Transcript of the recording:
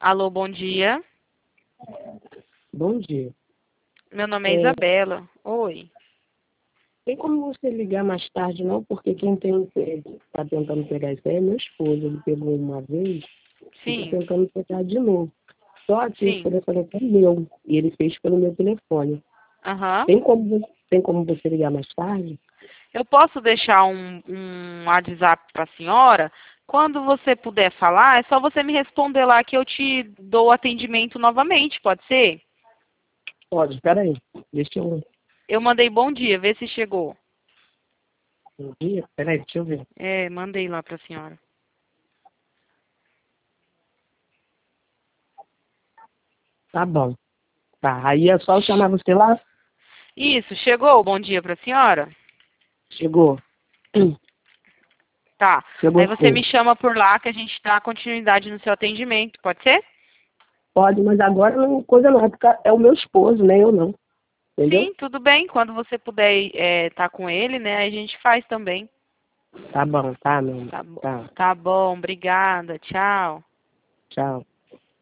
Alô, bom dia. Bom dia. Meu nome é Isabela. Oi. Tem como você ligar mais tarde, não? Porque quem está tentando pegar isso aí é meu esposo. Ele pegou uma vez e está Sim, tentando pegar de novo. Só que esse sim. telefone é meu e ele fez pelo meu telefone. Aham. Tem como você ligar mais tarde? Eu posso deixar um WhatsApp para a senhora? Quando você puder falar, é só você me responder lá que eu te dou o atendimento novamente, pode ser? Pode, espera aí. Deixa eu... Eu mandei bom dia, vê se chegou. Um dia? Espera aí, deixa eu ver. É, mandei lá para a senhora. Tá bom. Tá, aí é só eu chamar você lá? Isso, chegou o bom dia para a senhora? Chegou. Tá. Aí Chegou você sim. me chama por lá que a gente dá continuidade no seu atendimento, pode ser? Pode, mas agora não, coisa não, é porque é o meu esposo, né? Eu não. Entendeu? Sim, tudo bem. Quando você puder estar com ele, né, a gente faz também. Tá bom, tá, meu. Tá bom. Tá. Tá bom, obrigada. Tchau. Tchau.